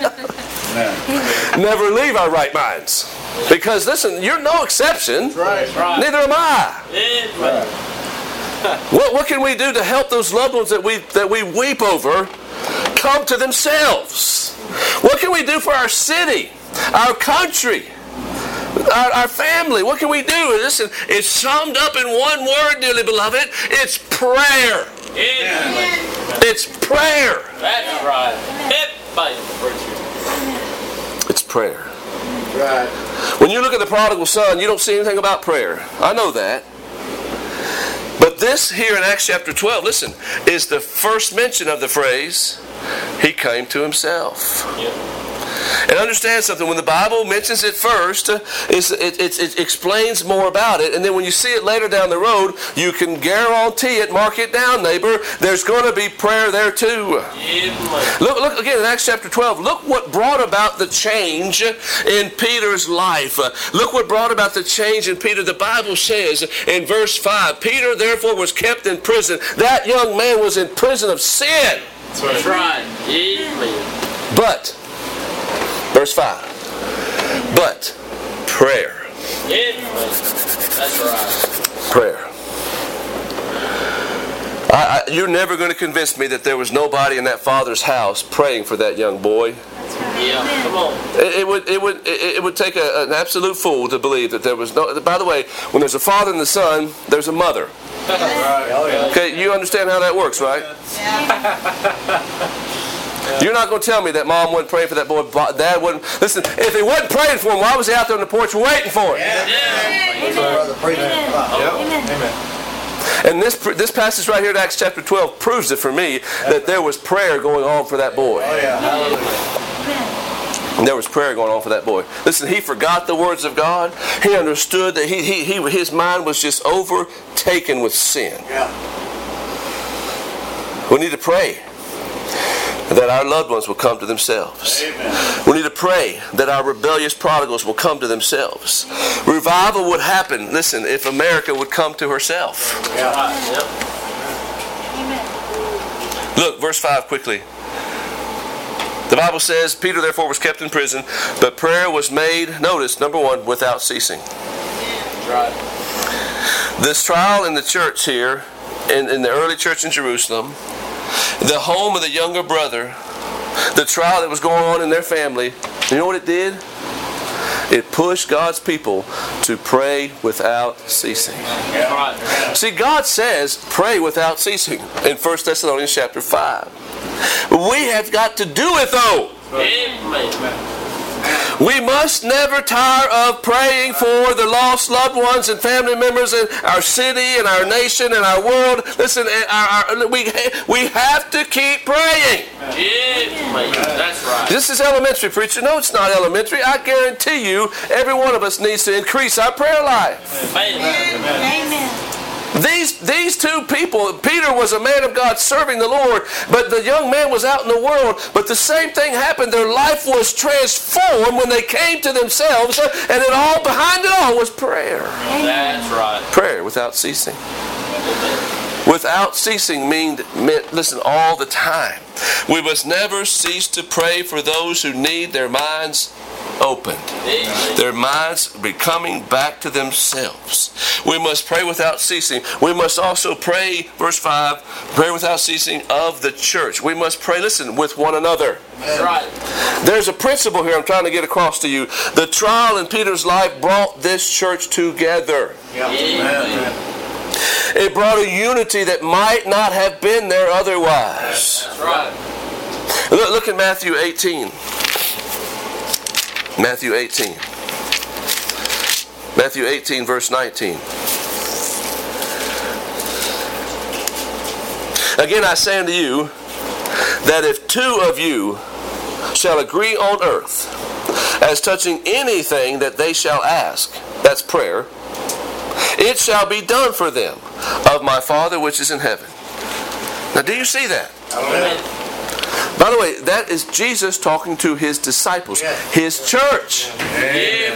Man. Never leave our right minds. Because listen, you're no exception. Right. Right. Neither am I. Yeah, man. What, what can we do to help those loved ones that we that we weep over come to themselves? What can we do for our city, our country, our, our family? What can we do? Listen, it's summed up in one word, dearly beloved. It's prayer. Yeah, man. It's prayer. That's right. Hip, man. Preacher. It's prayer. Right. When you look at the prodigal son, you don't see anything about prayer. I know that. But this here in Acts chapter twelve, listen, is the first mention of the phrase, he came to himself. Yep. And understand something, when the Bible mentions it first, uh, it's, it, it, it explains more about it. And then when you see it later down the road, you can guarantee it, mark it down, neighbor, there's going to be prayer there too. Yeah, man. Look, look again in Acts chapter twelve. Look what brought about the change in Peter's life. Uh, look what brought about the change in Peter. The Bible says in verse five, Peter therefore was kept in prison. That young man was in prison of sin. That's right. Yeah, man. But, verse five, but prayer. Yeah, man. That's right. Prayer. I, I, you're never going to convince me that there was nobody in that father's house praying for that young boy. Yeah, come on. It, it would it would it, it would take a, an absolute fool to believe that there was no. By the way, when there's a father and a son, there's a mother. Right. Oh, yeah. Okay, you understand how that works, right? You're not going to tell me that mom wasn't praying for that boy, dad wasn't. Listen, if he wasn't praying for him, why was he out there on the porch waiting for him? Yeah. Yeah. Brother preacher. Yep. Amen. Amen. And this this passage right here in Acts chapter twelve proves it for me that there was prayer going on for that boy. Oh, yeah. Hallelujah. And there was prayer going on for that boy. Listen, he forgot the words of God. He understood that he, he, he his mind was just overtaken with sin. Yeah. We need to pray that our loved ones will come to themselves. Amen. We need to pray that our rebellious prodigals will come to themselves. Revival would happen, listen, if America would come to herself. Yeah. Right. Yep. Amen. Look, verse five quickly. The Bible says, Peter therefore was kept in prison, but prayer was made, notice, number one, without ceasing. That's right. This trial in the church here, in, in the early church in Jerusalem, the home of the younger brother, the trial that was going on in their family, you know what it did? It pushed God's people to pray without ceasing. That's right. See, God says, pray without ceasing in First Thessalonians chapter five. We have got to do it though. Yeah, man. We must never tire of praying for the lost loved ones and family members in our city and our nation and our world. Listen, our, our, we, we have to keep praying. Yeah, man. That's right. This is elementary, preacher. No, it's not elementary. I guarantee you, every one of us needs to increase our prayer life. Man. Amen. These, these two people, Peter was a man of God serving the Lord, but the young man was out in the world. But the same thing happened. Their life was transformed when they came to themselves, and it all, behind it all, was prayer. That's right. Prayer without ceasing. Without ceasing mean, meant, listen, all the time. We must never cease to pray for those who need their minds opened. Their minds be coming back to themselves. We must pray without ceasing. We must also pray, verse five, pray without ceasing of the church. We must pray, listen, with one another. That's right. There's a principle here I'm trying to get across to you. The trial in Peter's life brought this church together. Amen. It brought a unity that might not have been there otherwise. That's right. Look, look at Matthew eighteen. Matthew eighteen. Matthew eighteen, verse nineteen. Again, I say unto you, that if two of you shall agree on earth, as touching anything that they shall ask, that's prayer, it shall be done for them of my Father which is in heaven. Now, do you see that? Amen. By the way, that is Jesus talking to his disciples, his church. Amen.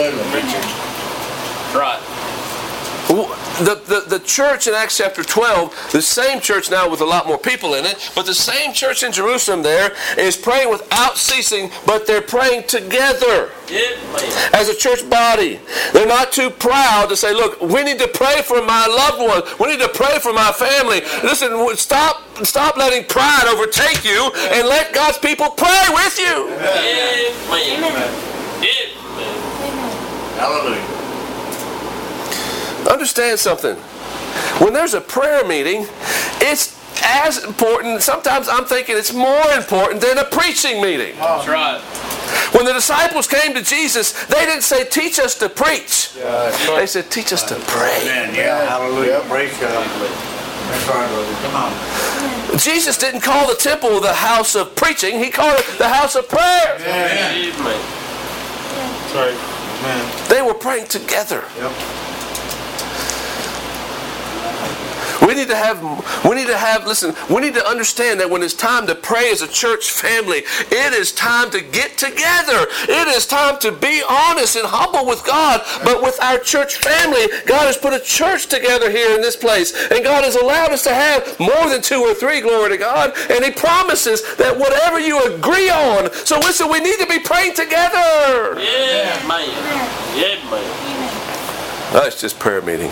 Right. The, the, the church in Acts chapter twelve, the same church now with a lot more people in it, but the same church in Jerusalem there is praying without ceasing, but they're praying together as a church body. They're not too proud to say, look, we need to pray for my loved ones. We need to pray for my family. Listen, stop, stop letting pride overtake you and let God's people pray with you. Amen. Amen. Amen. Hallelujah. Understand something. When there's a prayer meeting, it's as important, sometimes I'm thinking it's more important than a preaching meeting. That's right. When the disciples came to Jesus, they didn't say, teach us to preach. They said, teach us to pray. Amen. Yeah. Hallelujah. Praise God. That's right, brother. Come on. Jesus didn't call the temple the house of preaching. He called it the house of prayer. Amen. That's right. Amen. They were praying together. Yep. We need to have, we need to have, listen, we need to understand that when it's time to pray as a church family, it is time to get together. It is time to be honest and humble with God, but with our church family. God has put a church together here in this place, and God has allowed us to have more than two or three, glory to God, and He promises that whatever you agree on. So listen, we need to be praying together. Yeah, man. Yeah, man. Oh, it's just prayer meeting.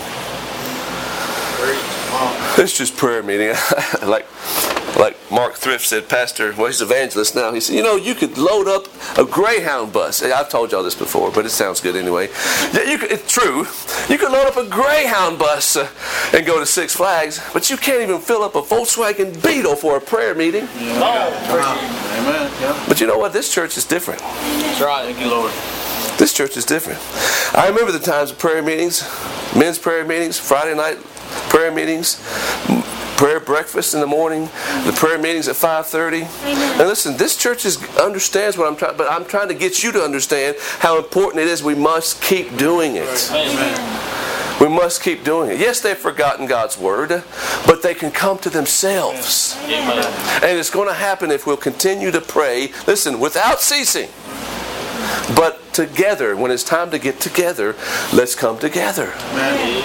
It's just prayer meeting. like like Mark Thrift said, Pastor, well, he's evangelist now. He said, you know, you could load up a Greyhound bus. I've told y'all this before, but it sounds good anyway. Yeah, you could, it's true. You could load up a Greyhound bus uh, and go to Six Flags, but you can't even fill up a Volkswagen Beetle for a prayer meeting. Yeah. Oh. Amen. Yeah. But you know what? This church is different. That's right. Thank you, Lord. This church is different. I remember the times of prayer meetings, men's prayer meetings, Friday night prayer meetings, prayer breakfast in the morning, the prayer meetings at five thirty. And listen, this church is, understands what I'm trying, but I'm trying to get you to understand how important it is. We must keep doing it. Amen. We must keep doing it. Yes, they've forgotten God's word, but they can come to themselves. Amen. And it's going to happen if we'll continue to pray, listen, without ceasing. But together, when it's time to get together, let's come together. Amen.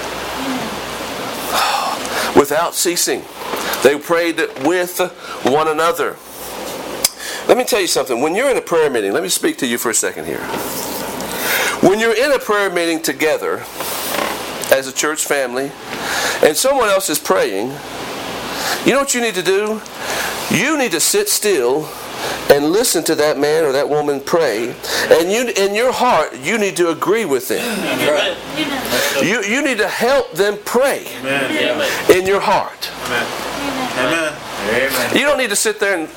Without ceasing. They prayed with one another. Let me tell you something. When you're in a prayer meeting, let me speak to you for a second here. When you're in a prayer meeting together as a church family and someone else is praying, you know what you need to do? You need to sit still and listen to that man or that woman pray, and you, in your heart, you need to agree with them. Amen. You, you need to help them pray Amen. in your heart. Amen. Amen. Amen. You don't need to sit there and,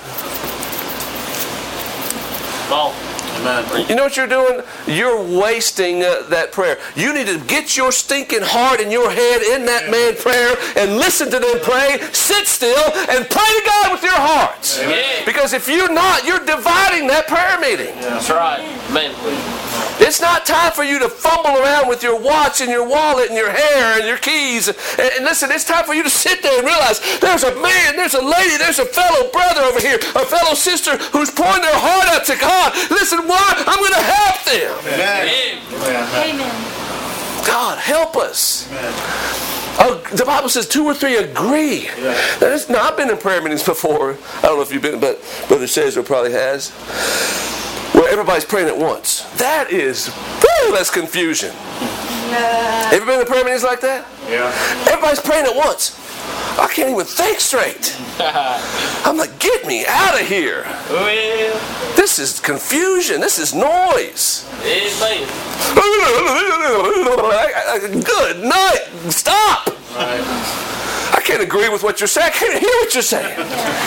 Oh. Amen. you know what you're doing? You're wasting uh, that prayer. You need to get your stinking heart and your head in that man prayer and listen to them pray, sit still, and pray to God with your heart. Amen. Because if you're not, you're dividing that prayer meeting. That's right. Amen. It's not time for you to fumble around with your watch and your wallet and your hair and your keys. And, and listen, it's time for you to sit there and realize there's a man, there's a lady, there's a fellow brother over here, a fellow sister who's pouring their heart out to God. Listen, why? I'm going to help them. Amen. Amen. Amen. God, help us. Amen. Oh, the Bible says two or three agree. Yeah. Now, this- now, I've been in prayer meetings before. I don't know if you've been, but Brother Shazer probably has. where everybody's praying at once. That is, woo, that's confusion. Ever been to prayer meetings like that? Yeah. Everybody's praying at once. I can't even think straight. I'm like, get me out of here. Well, This is confusion. This is noise. amen. Good night. Stop. Right. I can't agree with what you're saying. I can't hear what you're saying.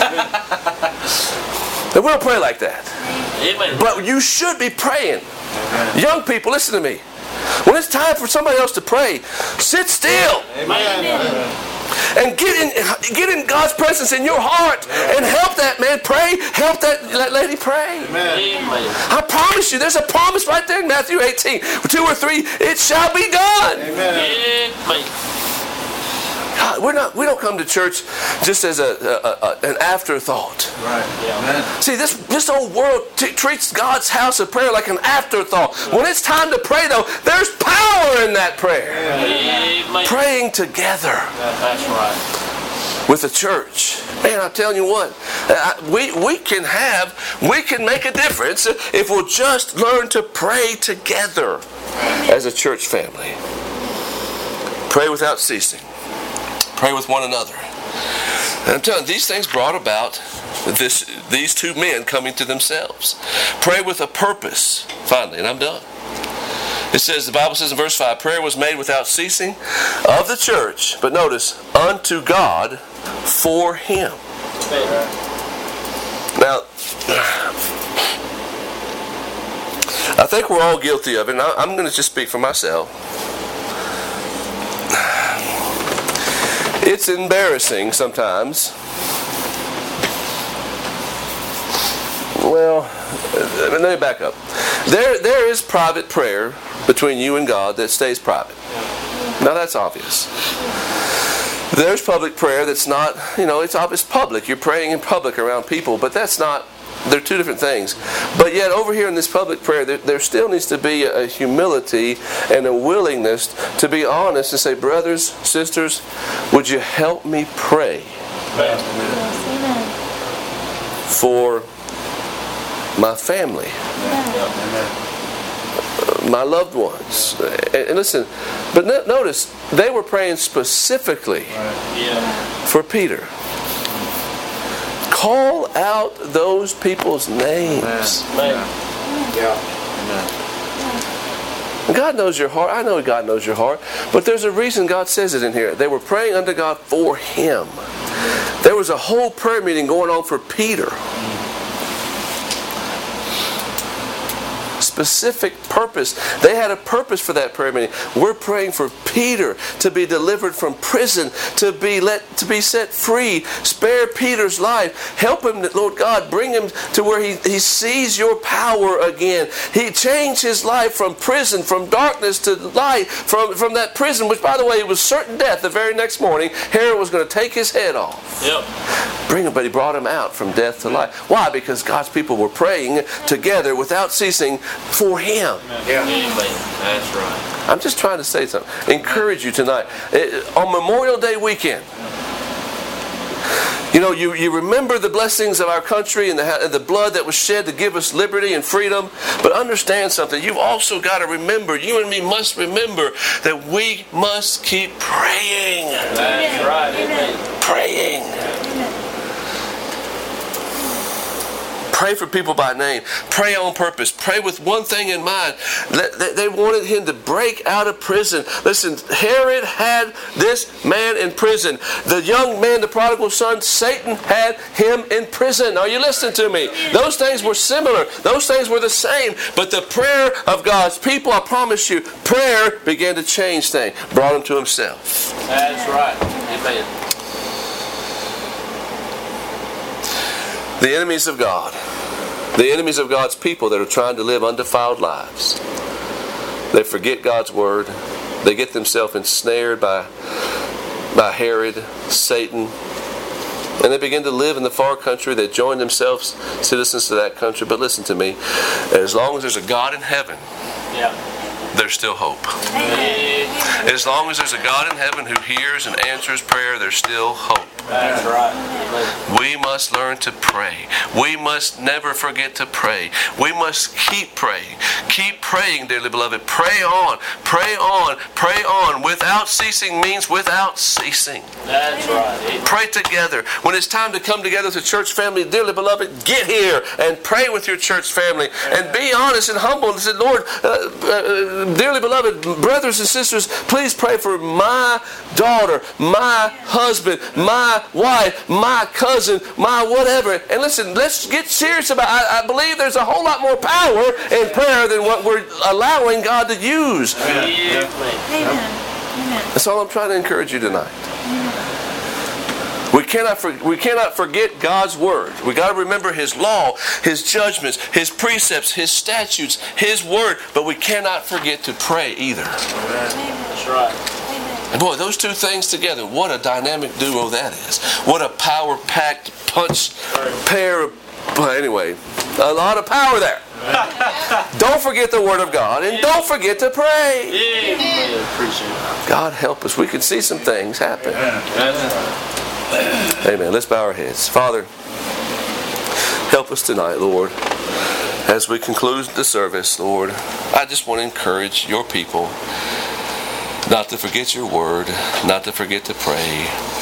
And we don't pray like that. Amen. But you should be praying. Young people, listen to me. When it's time for somebody else to pray, sit still. Amen. And get in get in God's presence in your heart and help that man pray. Help that, that lady pray. Amen. I promise you, there's a promise right there in Matthew eighteen. Two or three, it shall be done. Amen. God, we're not, we don't come to church just as a, a, a an afterthought. Right. Amen. See, this this old world t- treats God's house of prayer like an afterthought. When it's time to pray, though, there's power in that prayer. Amen. Praying together That's right. with the church. Man, I'm telling you what, uh, we we can have, we can make a difference if we'll just learn to pray together as a church family. Pray without ceasing. Pray with one another. And I'm telling you, these things brought about this these two men coming to themselves. Pray with a purpose, finally, and I'm done. It says, the Bible says in verse five, prayer was made without ceasing of the church, but notice, unto God for him. Now, I think we're all guilty of it, and I'm going to just speak for myself. It's embarrassing sometimes. Well, let me back up. There, there is private prayer between you and God that stays private. Now that's obvious. There's public prayer that's not, you know, it's obvious public. You're praying in public around people, but that's not, they're two different things. But yet over here in this public prayer, there, there still needs to be a humility and a willingness to be honest and say, brothers, sisters, would you help me pray for my family, my loved ones? And, and listen, but no, notice, they were praying specifically for Peter. Call out those people's names. Yeah. God knows your heart. I know God knows your heart. But there's a reason God says it in here. They were praying unto God for him. There was a whole prayer meeting going on for Peter. Specific purpose. They had a purpose for that prayer meeting. We're praying for Peter to be delivered from prison, to be let to be set free. Spare Peter's life. Help him, Lord God. Bring him to where he, he sees your power again. He changed his life from prison, from darkness to light, from, from that prison, which by the way, it was certain death the very next morning. Herod was going to take his head off. Yep. Bring him, but he brought him out from death to life. Why? Because God's people were praying together without ceasing for him. Yeah. Amen. That's right. I'm just trying to say something. Encourage you tonight. It, on Memorial Day weekend, you know, you, you remember the blessings of our country and the, and the blood that was shed to give us liberty and freedom. But understand something. You've also got to remember, you and me must remember that we must keep praying. That's right. Amen. Praying. Pray for people by name. Pray on purpose. Pray with one thing in mind. They wanted him to break out of prison. Listen, Herod had this man in prison. The young man, the prodigal son, Satan had him in prison. Are you listening to me? Those things were similar. Those things were the same. But the prayer of God's people, I promise you, prayer began to change things. Brought him to himself. That's right. Amen. The enemies of God, the enemies of God's people that are trying to live undefiled lives, they forget God's word. They get themselves ensnared by, by Herod, Satan, and they begin to live in the far country. They join themselves citizens to that country. But listen to me, as long as there's a God in heaven, Yeah. there's still hope. Amen. As long as there's a God in heaven who hears and answers prayer, there's still hope. That's right. Amen. We must learn to pray. We must never forget to pray. We must keep praying. Keep praying, dearly beloved. Pray on. Pray on. Pray on. Without ceasing means without ceasing. That's right. Amen. Pray together. When it's time to come together as a church family, dearly beloved, get here and pray with your church family. And be honest and humble and say, Lord, uh, uh, dearly beloved brothers and sisters, please pray for my daughter, my husband, my wife, my cousin, my whatever. And listen, let's get serious about it. I, I believe there's a whole lot more power in prayer than what we're allowing God to use. Amen. Amen. That's all I'm trying to encourage you tonight. We cannot, for, we cannot forget God's Word. We got to remember His law, His judgments, His precepts, His statutes, His Word. But we cannot forget to pray either. That's right. And boy, those two things together, what a dynamic duo that is. What a power-packed punch pair of... Well, anyway, a lot of power there. Don't forget the Word of God, and don't forget to pray. Amen. Appreciate it. God help us. We can see some things happen. Amen. Let's bow our heads. Father, help us tonight, Lord. As we conclude the service, Lord, I just want to encourage your people not to forget your word, not to forget to pray.